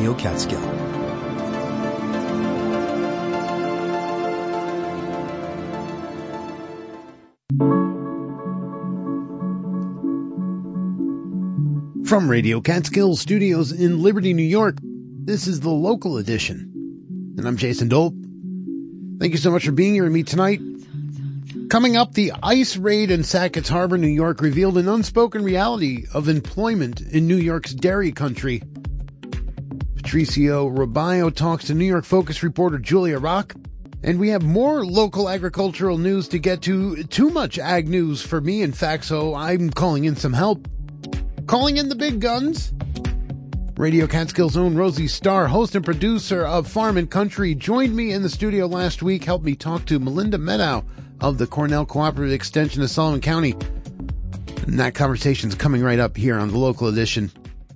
Radio Catskill. From Radio Catskill Studios in Liberty, New York, this is the local edition. And I'm Jason Dolp. Thank you so much for being here with me tonight. Coming up, the ICE raid in Sackett's Harbor, New York, revealed an unspoken reality of employment in New York's dairy country. Patricio Robayo talks to New York Focus reporter Julia Rock. And we have more local agricultural news to get to. Too much ag news for me, in fact, so I'm calling in some help. Calling in the big guns. Radio Catskill's own Rosie Starr, host and producer of Farm and Country, joined me in the studio last week, helped me talk to Melinda Meadow of the Cornell Cooperative Extension of Sullivan County. And that conversation's coming right up here on the local edition.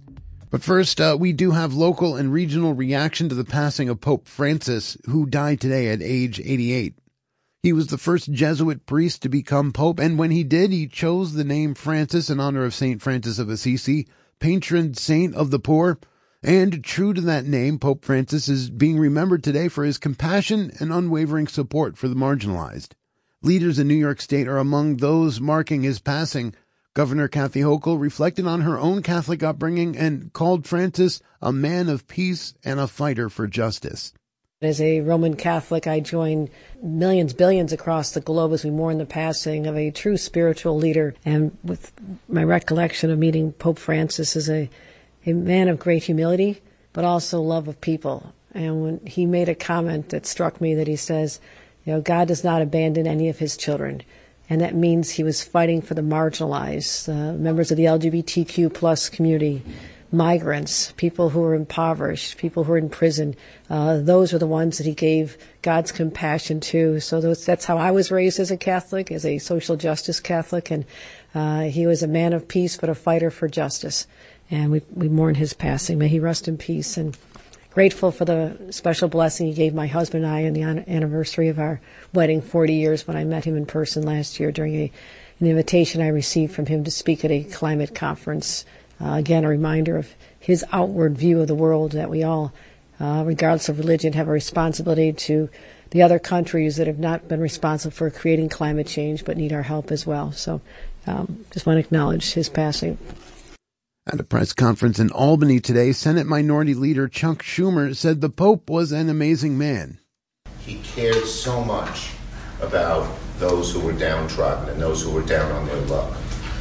But first, we do have local and regional reaction to the passing of Pope Francis, who died today at age 88. He was the first Jesuit priest to become pope, and when he did, he chose the name Francis in honor of St. Francis of Assisi, patron saint of the poor. And true to that name, Pope Francis is being remembered today for his compassion and unwavering support for the marginalized. Leaders in New York State are among those marking his passing. Governor Kathy Hochul reflected on her own Catholic upbringing and called Francis a man of peace and a fighter for justice. As a Roman Catholic, I join millions, billions across the globe as we mourn the passing of a true spiritual leader. And with my recollection of meeting Pope Francis as a man of great humility, but also love of people. And when he made a comment that struck me, that he says, God does not abandon any of his children. And that means he was fighting for the marginalized, members of the LGBTQ plus community, migrants, people who are impoverished, people who are in prison. Those are the ones that he gave God's compassion to. So that's how I was raised as a Catholic, as a social justice Catholic. And he was a man of peace, but a fighter for justice. And we mourn his passing. May he rest in peace. And grateful for the special blessing he gave my husband and I on the anniversary of our wedding, 40 years, when I met him in person last year during an invitation I received from him to speak at a climate conference. Again, a reminder of his outward view of the world, that we all, regardless of religion, have a responsibility to the other countries that have not been responsible for creating climate change but need our help as well. So just want to acknowledge his passing. At a press conference in Albany today, Senate Minority Leader Chuck Schumer said the Pope was an amazing man. He cared so much about those who were downtrodden and those who were down on their luck.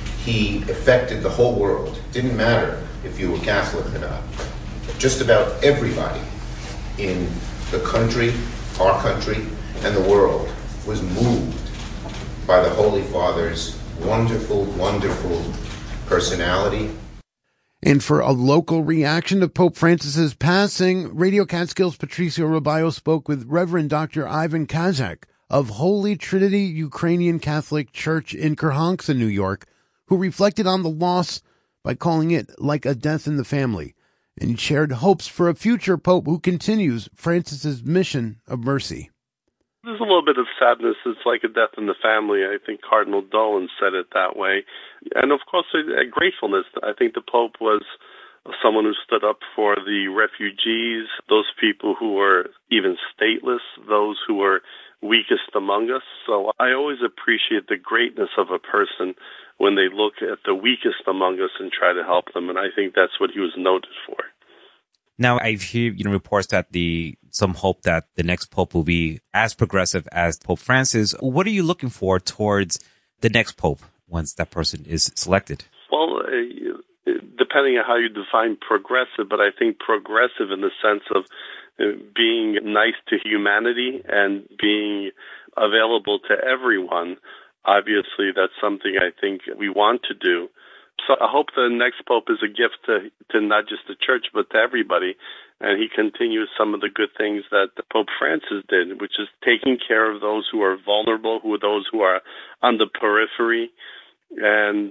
He affected the whole world. It didn't matter if you were Catholic or not. Just about everybody in the country, our country, and the world was moved by the Holy Father's wonderful, wonderful personality. And for a local reaction to Pope Francis's passing, Radio Catskill's Patricio Robayo spoke with Reverend Dr. Ivan Kazak of Holy Trinity Ukrainian Catholic Church in Kerhonkson, New York, who reflected on the loss by calling it like a death in the family, and shared hopes for a future pope who continues Francis's mission of mercy. There's a little bit of sadness. It's like a death in the family. I think Cardinal Dolan said it that way. And, of course, a gratefulness. I think the Pope was someone who stood up for the refugees, those people who were even stateless, those who were weakest among us. So I always appreciate the greatness of a person when they look at the weakest among us and try to help them. And I think that's what he was noted for. Now, I've heard reports that some hope that the next pope will be as progressive as Pope Francis. What are you looking for towards the next pope once that person is selected? Well, depending on how you define progressive, but I think progressive in the sense of being nice to humanity and being available to everyone. Obviously, that's something I think we want to do. So I hope the next pope is a gift to not just the church, but to everybody. And he continues some of the good things that Pope Francis did, which is taking care of those who are vulnerable, those who are on the periphery. And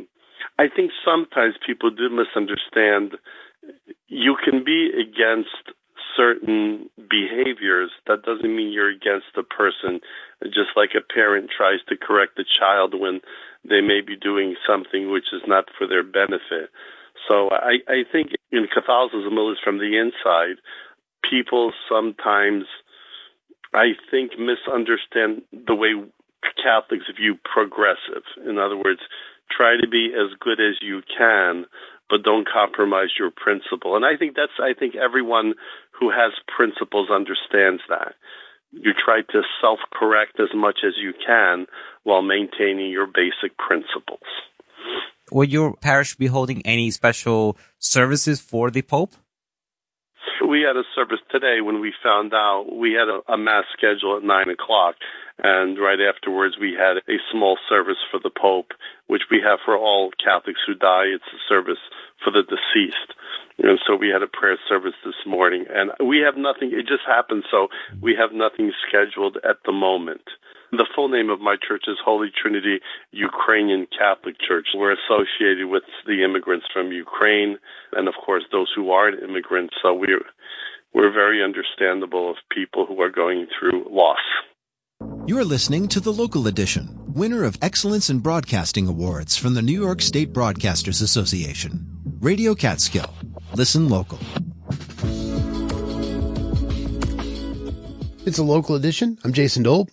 I think sometimes people do misunderstand. You can be against certain behaviors. That doesn't mean you're against the person. Just like a parent tries to correct a child when they may be doing something which is not for their benefit. So I think in Catholicism, at least from the inside, people sometimes, I think, misunderstand the way Catholics view progressive. In other words, try to be as good as you can, but don't compromise your principle. And I think everyone who has principles understands that. You try to self-correct as much as you can while maintaining your basic principles. Will your parish be holding any special services for the Pope? We had a service today when we found out. We had a mass schedule at 9 o'clock, and right afterwards we had a small service for the Pope, which we have for all Catholics who die. It's a service for the deceased. And so we had a prayer service this morning, and we have nothing. It just happened, so we have nothing scheduled at the moment. The full name of my church is Holy Trinity Ukrainian Catholic Church. We're associated with the immigrants from Ukraine and, of course, those who aren't immigrants. So we're very understandable of people who are going through loss. You're listening to The Local Edition, winner of Excellence in Broadcasting Awards from the New York State Broadcasters Association. Radio Catskill. Listen local. It's a Local Edition. I'm Jason Dolb.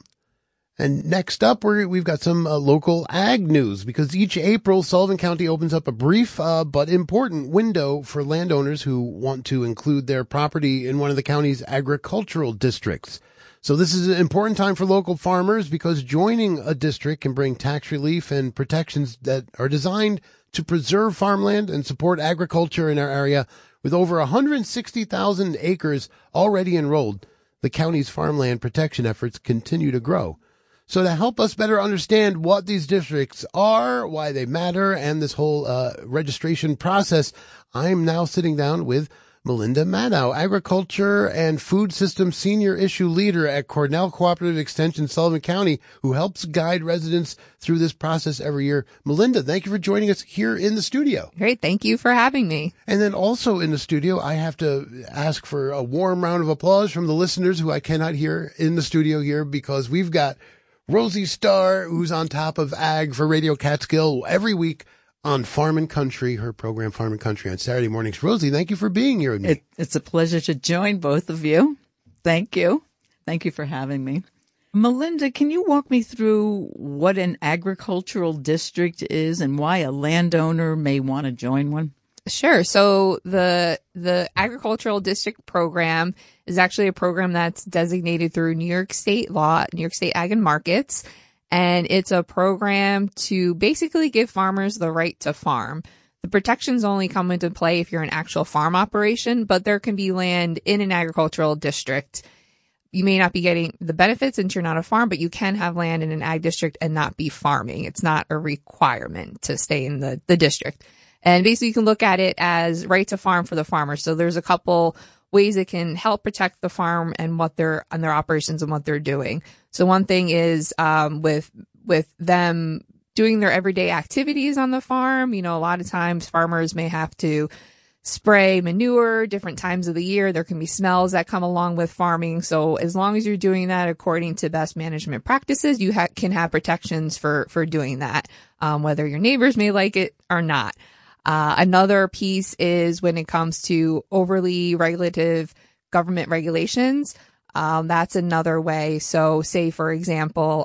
And next up, we've got some local ag news, because each April, Sullivan County opens up a brief but important window for landowners who want to include their property in one of the county's agricultural districts. So this is an important time for local farmers, because joining a district can bring tax relief and protections that are designed to preserve farmland and support agriculture in our area. With over 160,000 acres already enrolled, the county's farmland protection efforts continue to grow. So to help us better understand what these districts are, why they matter, and this whole registration process, I'm now sitting down with Melinda Maddow, Agriculture and Food System Senior Issue Leader at Cornell Cooperative Extension, Sullivan County, who helps guide residents through this process every year. Melinda, thank you for joining us here in the studio. Great. Thank you for having me. And then also in the studio, I have to ask for a warm round of applause from the listeners who I cannot hear in the studio here, because we've got Rosie Starr, who's on top of ag for Radio Catskill every week on Farm and Country, her program Farm and Country on Saturday mornings. Rosie, thank you for being here with me. It's a pleasure to join both of you. Thank you. Thank you for having me. Melinda, can you walk me through what an agricultural district is and why a landowner may want to join one? Sure. So the agricultural district program is actually a program that's designated through New York State law, New York State Ag and Markets. And it's a program to basically give farmers the right to farm. The protections only come into play if you're an actual farm operation, but there can be land in an agricultural district. You may not be getting the benefits since you're not a farm, but you can have land in an ag district and not be farming. It's not a requirement to stay in the district. And basically you can look at it as right to farm for the farmer. So there's a couple ways it can help protect the farm and their operations and what they're doing. So one thing is with them doing their everyday activities on the farm. You know, a lot of times farmers may have to spray manure different times of the year. There can be smells that come along with farming. So as long as you're doing that according to best management practices, you can have protections for doing that, whether your neighbors may like it or not. Another piece is when it comes to overly regulative government regulations. That's another way. So say, for example,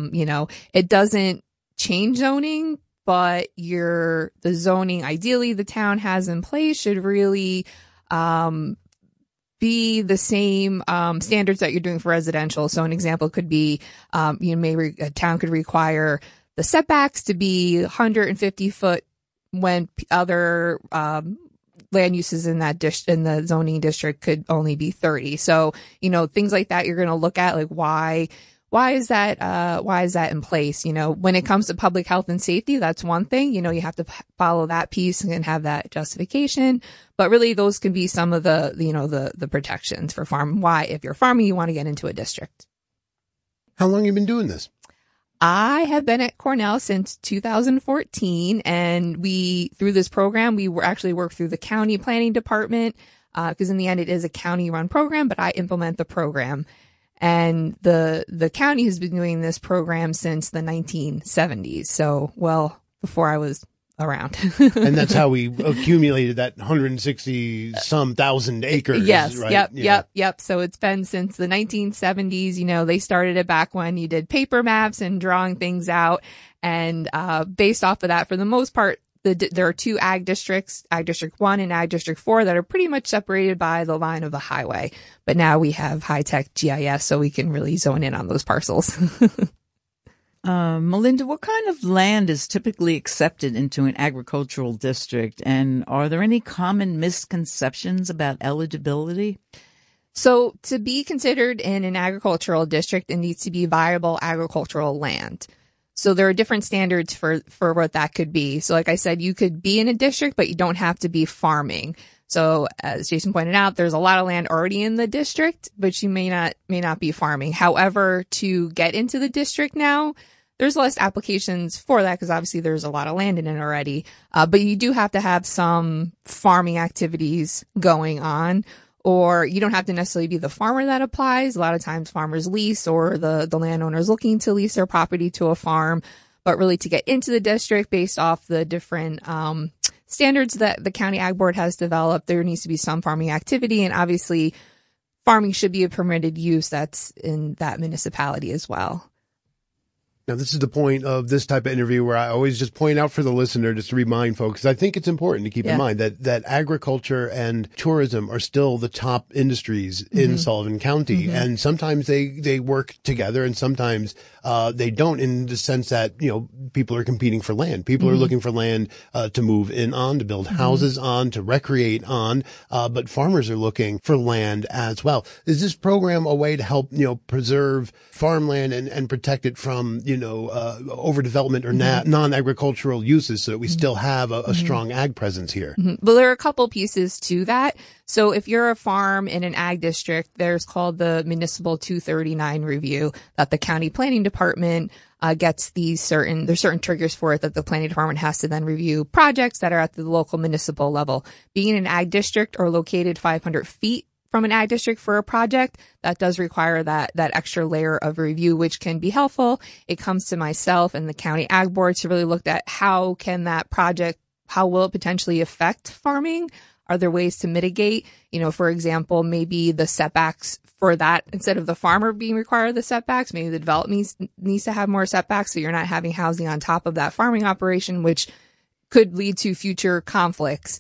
it doesn't change zoning, but the zoning ideally the town has in place should really, be the same, standards that you're doing for residential. So an example could be, a town could require the setbacks to be 150 foot when other land uses in the zoning district could only be 30. So, things like that you're going to look at, like why is that in place? When it comes to public health and safety, that's one thing. You have to follow that piece and have that justification. But really, those can be some of the protections for farm. Why, if you're farming, you want to get into a district. How long have you been doing this? I have been at Cornell since 2014, and through this program, we actually work through the county planning department, because in the end it is a county run program, but I implement the program. And the county has been doing this program since the 1970s. So, well, before I was around. And that's how we accumulated that 160 some thousand acres. Yes. Right? Yep. So it's been since the 1970s. You know, they started it back when you did paper maps and drawing things out. And based off of that, for the most part, there are two ag districts, Ag District 1 and Ag District 4, that are pretty much separated by the line of the highway. But now we have high-tech GIS, so we can really zone in on those parcels. Melinda, what kind of land is typically accepted into an agricultural district? And are there any common misconceptions about eligibility? So to be considered in an agricultural district, it needs to be viable agricultural land. So there are different standards for what that could be. So like I said, you could be in a district, but you don't have to be farming. So as Jason pointed out, there's a lot of land already in the district, but you may not be farming. However, to get into the district now, there's less applications for that because obviously there's a lot of land in it already. But you do have to have some farming activities going on. Or you don't have to necessarily be the farmer that applies. A lot of times farmers lease, or the landowner is looking to lease their property to a farm. But really to get into the district based off the different standards that the county ag board has developed, there needs to be some farming activity. And obviously farming should be a permitted use that's in that municipality as well. Now, this is the point of this type of interview where I always just point out for the listener, just to remind folks, I think it's important to keep in mind that agriculture and tourism are still the top industries in Sullivan County. And sometimes they work together and sometimes they don't, in the sense that, you know, people are competing for land. People are looking for land to move in on, to build houses on, to recreate on. But farmers are looking for land as well. Is this program a way to help, you know, preserve farmland and protect it from, overdevelopment or non-agricultural uses so that we still have a strong ag presence here? Well, there are a couple pieces to that. So if you're a farm in an ag district, there's called the Municipal 239 review that the county planning department gets there's certain triggers for it that the planning department has to then review projects that are at the local municipal level. Being in an ag district or located 500 feet from an ag district for a project, that does require that extra layer of review, which can be helpful. It comes to myself and the county ag board to really look at how can that project, how will it potentially affect farming? Are there ways to mitigate? You know, for example, maybe the setbacks for that, instead of the farmer being required the setbacks, maybe the development needs to have more setbacks so you're not having housing on top of that farming operation, which could lead to future conflicts.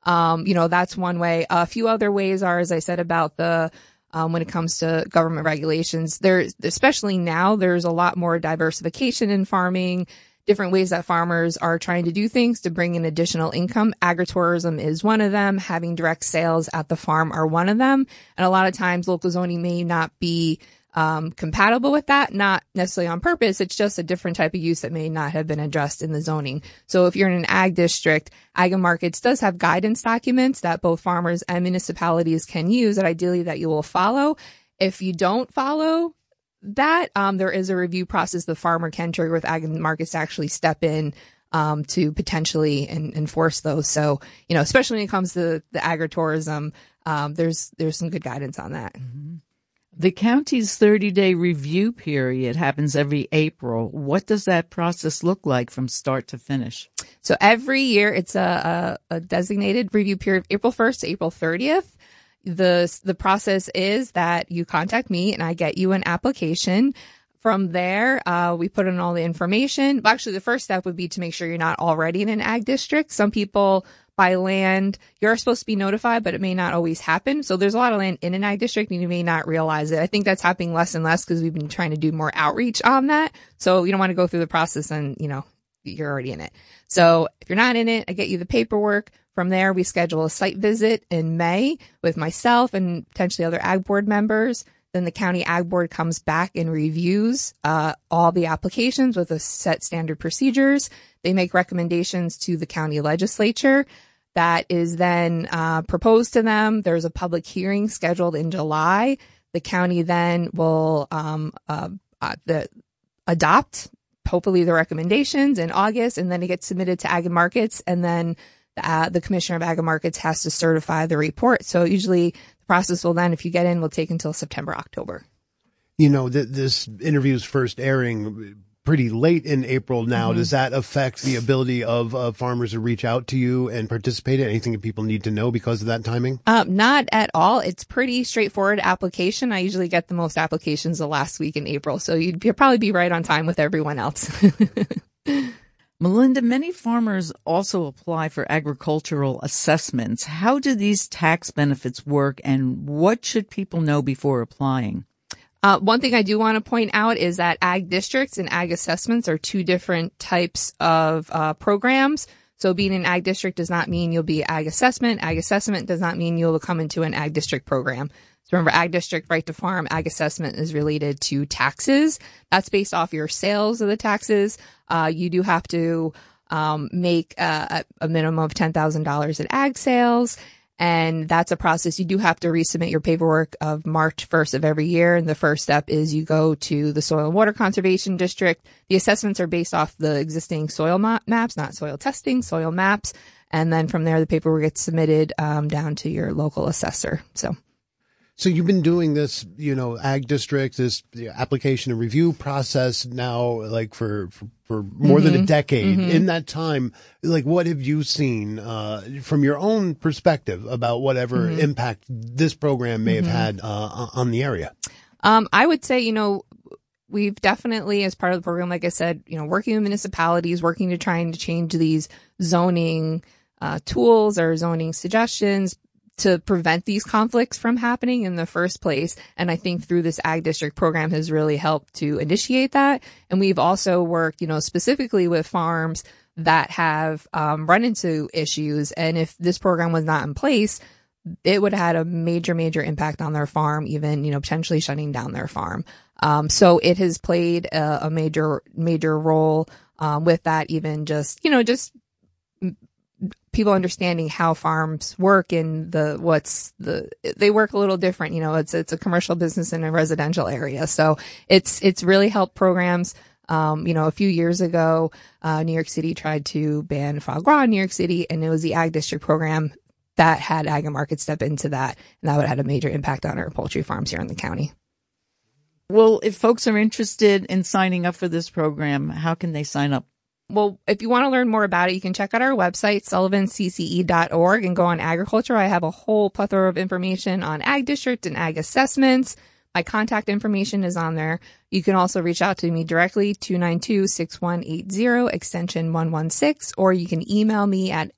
That's one way. A few other ways are, as I said, about when it comes to government regulations, especially now, there's a lot more diversification in farming, different ways that farmers are trying to do things to bring in additional income. Agritourism is one of them. Having direct sales at the farm are one of them. And a lot of times local zoning may not be compatible with that, not necessarily on purpose. It's just a different type of use that may not have been addressed in the zoning. So if you're in an ag district, Ag and Markets does have guidance documents that both farmers and municipalities can use that ideally that you will follow. If you don't follow that, there is a review process the farmer can trigger with Ag and Markets to actually step in to potentially enforce those. So, especially when it comes to the agritourism, there's some good guidance on that. Mm-hmm. The county's 30-day review period happens every April. What does that process look like from start to finish? So every year it's a designated review period, April 1st to April 30th. The process is that you contact me and I get you an application. From there, we put in all the information. Actually, the first step would be to make sure you're not already in an ag district. Some people buy land, you're supposed to be notified, but it may not always happen. So there's a lot of land in an ag district and you may not realize it. I think that's happening less and less because we've been trying to do more outreach on that. So you don't want to go through the process and, you're already in it. So if you're not in it, I get you the paperwork. From there, we schedule a site visit in May with myself and potentially other ag board members. Then the county ag board comes back and reviews all the applications with a set standard procedures. They make recommendations to the county legislature. That is then proposed to them. There's a public hearing scheduled in July. The county then will adopt, hopefully, the recommendations in August, and then it gets submitted to Ag and Markets, and then the Commissioner of Ag and Markets has to certify the report. So usually the process will then, if you get in, will take until September, October. This interview's first airing pretty late in April now. Mm-hmm. Does that affect the ability of farmers to reach out to you and participate in anything that people need to know because of that timing? Not at all. It's pretty straightforward application. I usually get the most applications the last week in April, so you'd probably be right on time with everyone else. Melinda, many farmers also apply for agricultural assessments. How do these tax benefits work, and what should people know before applying? One thing I do want to point out is that ag districts and ag assessments are two different types of programs. So being an ag district does not mean you'll be ag assessment. Ag assessment does not mean you'll come into an ag district program. So remember, ag district, right to farm, ag assessment is related to taxes. That's based off your sales of the taxes. You do have to make a minimum of $10,000 at ag sales. And that's a process. You do have to resubmit your paperwork of March 1st of every year. And the first step is you go to the Soil and Water Conservation District. The assessments are based off the existing soil maps, not soil testing, soil maps. And then from there, the paperwork gets submitted down to your local assessor. So you've been doing this, ag district, this application and review process now, like for more than a decade. Mm-hmm. In that time, like what have you seen, from your own perspective about whatever impact this program may have had, on the area? I would say, we've definitely, as part of the program, like I said, working with municipalities, working to trying to change these zoning, tools or zoning suggestions to prevent these conflicts from happening in the first place. And I think through this ag district program has really helped to initiate that. And we've also worked, specifically with farms that have run into issues. And if this program was not in place, it would have had a major, major impact on their farm, even, potentially shutting down their farm. So it has played a major, major role with that, even just people understanding how farms work and they work a little different. It's a commercial business in a residential area. So it's really helped programs. A few years ago, New York City tried to ban foie gras in New York City, and it was the ag district program that had Ag and Market step into that. And that would have had a major impact on our poultry farms here in the county. Well, if folks are interested in signing up for this program, how can they sign up? Well, if you want to learn more about it, you can check out our website, sullivancce.org, and go on agriculture. I have a whole plethora of information on ag district and ag assessments. My contact information is on there. You can also reach out to me directly, 292-6180, extension 116, or you can email me at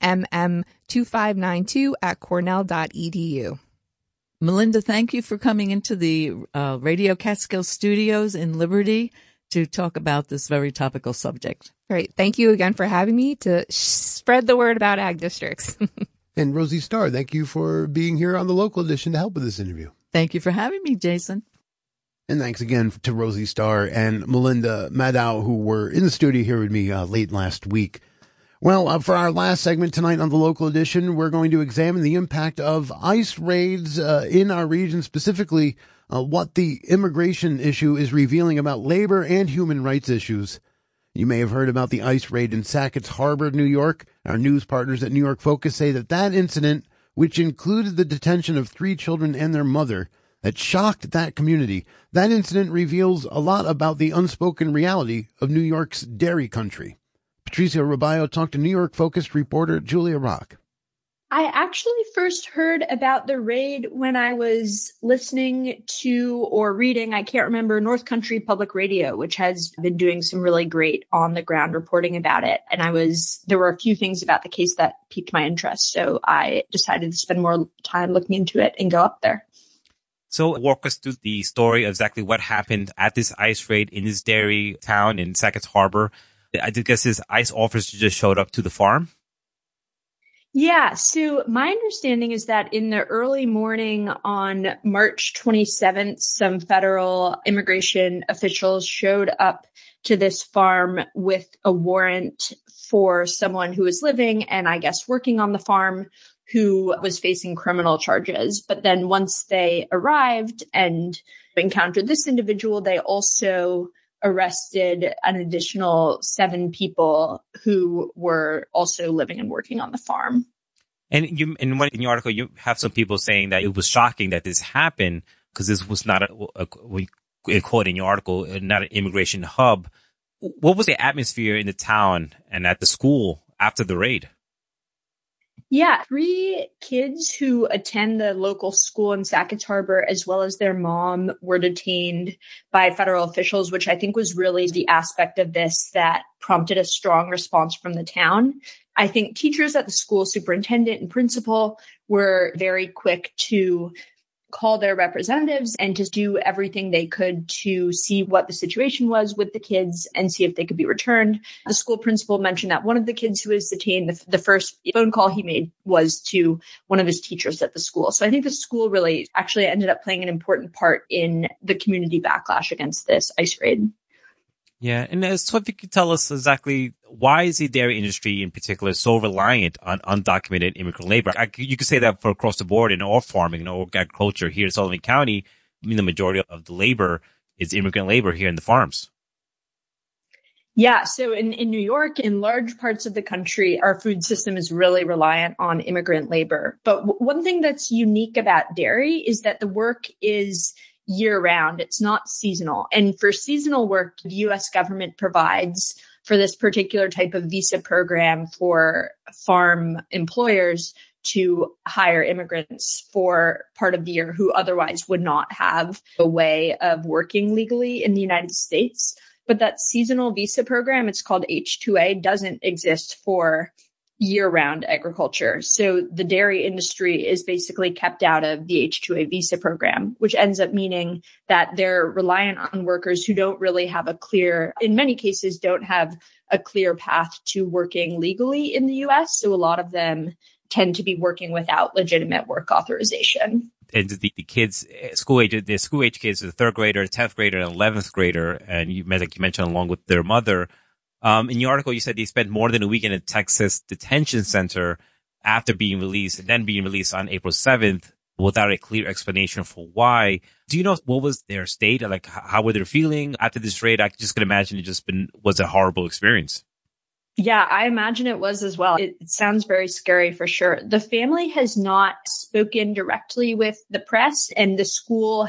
mm2592@cornell.edu. Melinda, thank you for coming into the Radio Catskill studios in Liberty to talk about this very topical subject. Great. Thank you again for having me to spread the word about ag districts. And Rosie Starr, thank you for being here on the local edition to help with this interview. Thank you for having me, Jason. And thanks again to Rosie Starr and Melinda Maddow, who were in the studio here with me late last week. Well, for our last segment tonight on the local edition, we're going to examine the impact of ICE raids in our region, specifically what the immigration issue is revealing about labor and human rights issues. You may have heard about the ICE raid in Sackett's Harbor, New York. Our news partners at New York Focus say that incident, which included the detention of 3 children and their mother, that shocked that community. That incident reveals a lot about the unspoken reality of New York's dairy country. Patricia Robayo talked to New York Focus reporter Julia Rock. I actually first heard about the raid when I was listening to or reading, I can't remember, North Country Public Radio, which has been doing some really great on the ground reporting about it. And there were a few things about the case that piqued my interest. So I decided to spend more time looking into it and go up there. So walk us through the story of exactly what happened at this ICE raid in this dairy town in Sackett's Harbor. I guess this ICE officer just showed up to the farm. Yeah. So my understanding is that in the early morning on March 27th, some federal immigration officials showed up to this farm with a warrant for someone who was living and I guess working on the farm who was facing criminal charges. But then once they arrived and encountered this individual, they also arrested an additional 7 people who were also living and working on the farm. And in your article, you have some people saying that it was shocking that this happened because this was not a quote in your article, not an immigration hub. What was the atmosphere in the town and at the school after the raid? Yeah, 3 kids who attend the local school in Sackets Harbor, as well as their mom, were detained by federal officials, which I think was really the aspect of this that prompted a strong response from the town. I think teachers at the school, superintendent and principal, were very quick to call their representatives and to do everything they could to see what the situation was with the kids and see if they could be returned. The school principal mentioned that one of the kids who was detained, the first phone call he made was to one of his teachers at the school. So I think the school really actually ended up playing an important part in the community backlash against this ICE raid. Yeah. And so if you could tell us exactly why is the dairy industry in particular so reliant on undocumented immigrant labor? You could say that for across the board in all farming or agriculture here in Sullivan County. I mean, the majority of the labor is immigrant labor here in the farms. Yeah. So in New York, in large parts of the country, our food system is really reliant on immigrant labor. But one thing that's unique about dairy is that the work is year round. It's not seasonal. And for seasonal work, the U.S. government provides for this particular type of visa program for farm employers to hire immigrants for part of the year who otherwise would not have a way of working legally in the United States. But that seasonal visa program, it's called H-2A, doesn't exist for year-round agriculture. So the dairy industry is basically kept out of the H-2A visa program, which ends up meaning that they're reliant on workers who don't really have in many cases, don't have a clear path to working legally in the U.S. So a lot of them tend to be working without legitimate work authorization. And the kids, the school age kids, the 3rd grader, 10th grader, and 11th grader, and you mentioned along with their mother. In your article, you said they spent more than a week in a Texas detention center after being released and then being released on April 7th without a clear explanation for why. Do you know what was their state? Like, how were they feeling after this raid? I just can imagine it was a horrible experience. Yeah, I imagine it was as well. It sounds very scary for sure. The family has not spoken directly with the press, and the school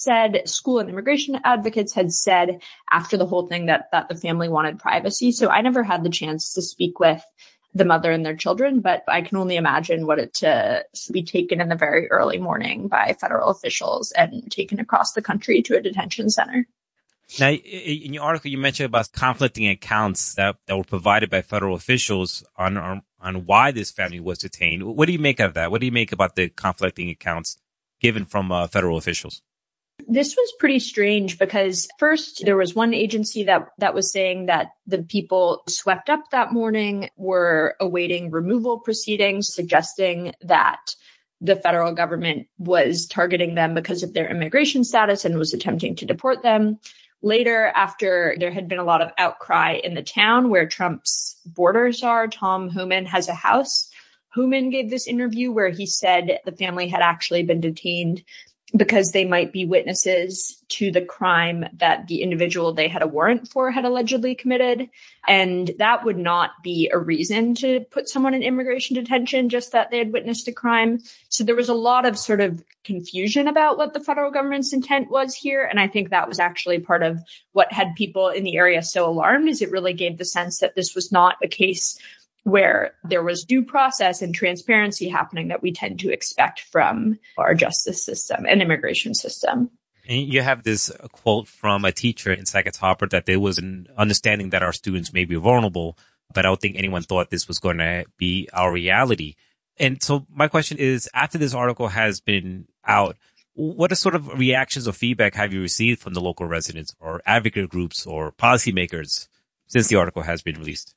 and immigration advocates had said after the whole thing that the family wanted privacy. So I never had the chance to speak with the mother and their children, but I can only imagine what it to be taken in the very early morning by federal officials and taken across the country to a detention center. Now, in your article, you mentioned about conflicting accounts that were provided by federal officials on why this family was detained. What do you make of that? What do you make about the conflicting accounts given from federal officials? This was pretty strange because first there was one agency that was saying that the people swept up that morning were awaiting removal proceedings, suggesting that the federal government was targeting them because of their immigration status and was attempting to deport them. Later, after there had been a lot of outcry in the town where Trump's borders are, Tom Homan has a house. Homan gave this interview where he said the family had actually been detained because they might be witnesses to the crime that the individual they had a warrant for had allegedly committed. And that would not be a reason to put someone in immigration detention, just that they had witnessed a crime. So there was a lot of sort of confusion about what the federal government's intent was here. And I think that was actually part of what had people in the area so alarmed, is it really gave the sense that this was not a case where there was due process and transparency happening that we tend to expect from our justice system and immigration system. And you have this quote from a teacher in Sackets Harbor that there was an understanding that our students may be vulnerable, but I don't think anyone thought this was going to be our reality. And so my question is, after this article has been out, what sort of reactions or feedback have you received from the local residents or advocate groups or policymakers since the article has been released?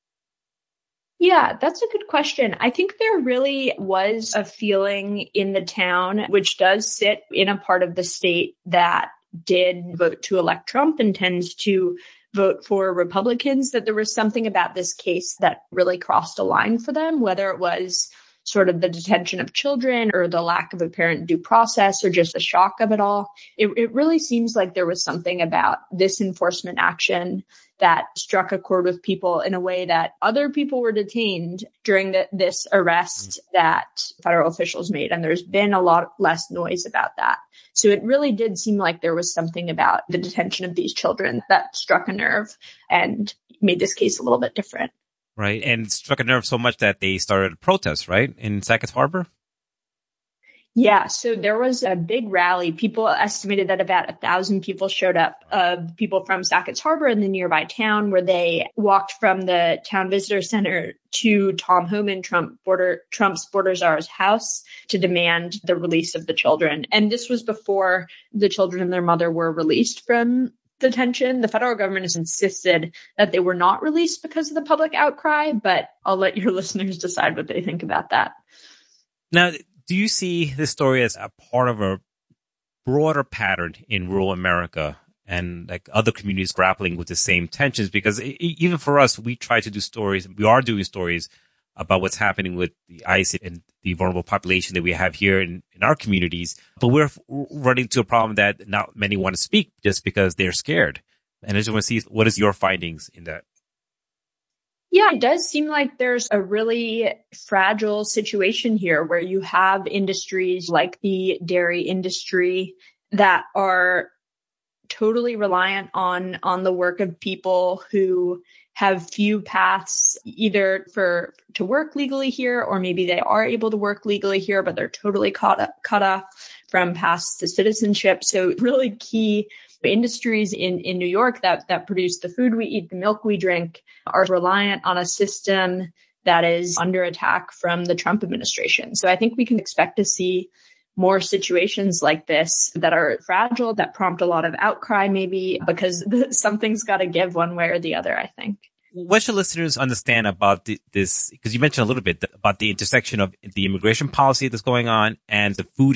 Yeah, that's a good question. I think there really was a feeling in the town, which does sit in a part of the state that did vote to elect Trump and tends to vote for Republicans, that there was something about this case that really crossed a line for them, whether it was sort of the detention of children or the lack of apparent due process or just the shock of it all. It really seems like there was something about this enforcement action that struck a chord with people in a way that other people were detained during this arrest that federal officials made. And there's been a lot less noise about that. So it really did seem like there was something about the detention of these children that struck a nerve and made this case a little bit different. Right. And it struck a nerve so much that they started a protest, right, in Sackett's Harbor? Yeah, so there was a big rally. People estimated that about 1,000 people showed up, people from Sackett's Harbor and the nearby town, where they walked from the town visitor center to Tom Homan, Trump's border czar's house, to demand the release of the children. And this was before the children and their mother were released from detention. The federal government has insisted that they were not released because of the public outcry, but I'll let your listeners decide what they think about that. Now, do you see this story as a part of a broader pattern in rural America and like other communities grappling with the same tensions? Because even for us, we try to do stories. We are doing stories about what's happening with the ICE and the vulnerable population that we have here in our communities. But we're running into a problem that not many want to speak just because they're scared. And I just want to see, what is your findings in that? Yeah, it does seem like there's a really fragile situation here where you have industries like the dairy industry that are totally reliant on the work of people who have few paths either to work legally here, or maybe they are able to work legally here, but they're totally cut off from paths to citizenship. So really key industries in New York that produce the food we eat, the milk we drink, are reliant on a system that is under attack from the Trump administration. So I think we can expect to see more situations like this that are fragile, that prompt a lot of outcry, maybe because something's got to give one way or the other, I think. What should listeners understand about this? Because you mentioned a little bit about the intersection of the immigration policy that's going on and the food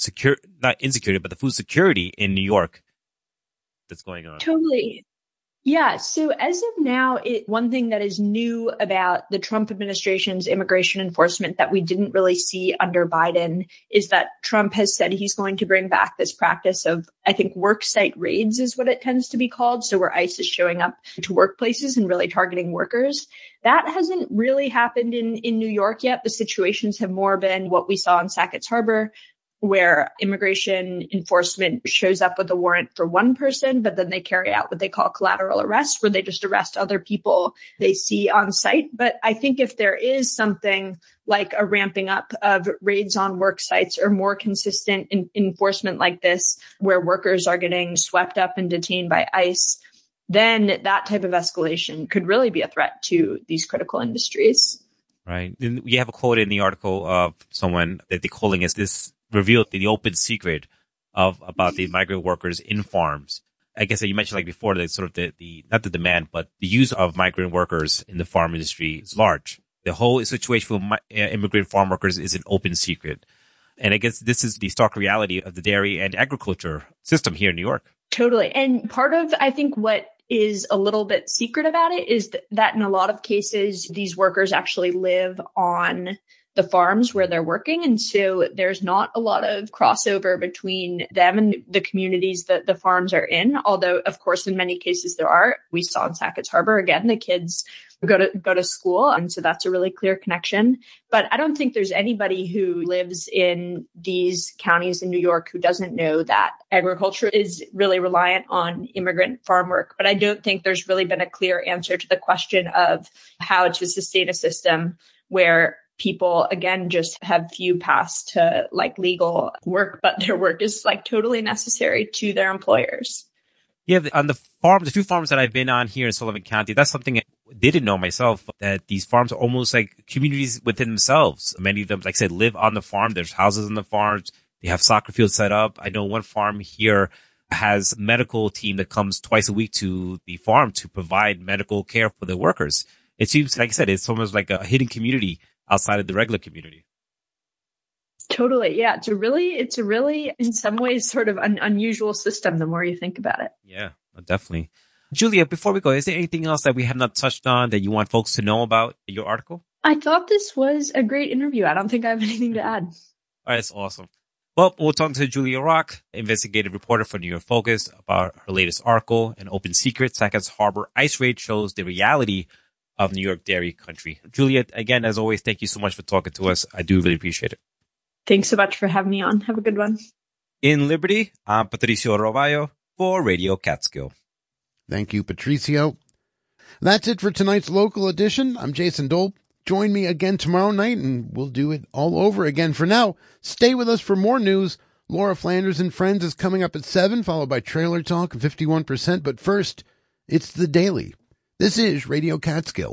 not insecurity, but the food security in New York that's going on. Totally. Yeah. So as of now, one thing that is new about the Trump administration's immigration enforcement that we didn't really see under Biden is that Trump has said he's going to bring back this practice of, I think, work site raids is what it tends to be called. So where ICE is showing up to workplaces and really targeting workers. That hasn't really happened in New York yet. The situations have more been what we saw in Sackett's Harbor, where immigration enforcement shows up with a warrant for one person, but then they carry out what they call collateral arrest, where they just arrest other people they see on site. But I think if there is something like a ramping up of raids on work sites or more consistent enforcement like this, where workers are getting swept up and detained by ICE, then that type of escalation could really be a threat to these critical industries. Right. And we have a quote in the article of someone that they're calling as this revealed the open secret about the migrant workers in farms. I guess you mentioned like before that sort of the not the demand, but the use of migrant workers in the farm industry is large. The whole situation for immigrant farm workers is an open secret. And I guess this is the stark reality of the dairy and agriculture system here in New York. Totally. And part of, I think, what is a little bit secret about it is that in a lot of cases, these workers actually live on the farms where they're working. And so there's not a lot of crossover between them and the communities that the farms are in. Although, of course, in many cases there are. We saw in Sackett's Harbor, again, the kids go to school. And so that's a really clear connection. But I don't think there's anybody who lives in these counties in New York who doesn't know that agriculture is really reliant on immigrant farm work. But I don't think there's really been a clear answer to the question of how to sustain a system where people, again, just have few paths to like legal work, but their work is like totally necessary to their employers. Yeah, on the few farms that I've been on here in Sullivan County, that's something I didn't know myself, that these farms are almost like communities within themselves. Many of them, like I said, live on the farm. There's houses on the farms. They have soccer fields set up. I know one farm here has a medical team that comes twice a week to the farm to provide medical care for the workers. It seems, like I said, it's almost like a hidden community outside of the regular community. Totally. Yeah. It's a really, in some ways, sort of an unusual system the more you think about it. Yeah, definitely. Julia, before we go, is there anything else that we have not touched on that you want folks to know about your article? I thought this was a great interview. I don't think I have anything to add. All right, that's awesome. Well, we'll talk to Julia Rock, investigative reporter for New York Focus, about her latest article, An Open Secret, Sackett's Harbor Ice Raid Shows the Reality of New York Dairy Country. Julia, again, as always, thank you so much for talking to us. I do really appreciate it. Thanks so much for having me on. Have a good one. In Liberty, I'm Patricio Roballo for Radio Catskill. Thank you, Patricio. That's it for tonight's local edition. I'm Jason Dole. Join me again tomorrow night, and we'll do it all over again. For now, stay with us for more news. Laura Flanders and Friends is coming up at 7, followed by Trailer Talk and 51%. But first, it's The Daily. This is Radio Catskill.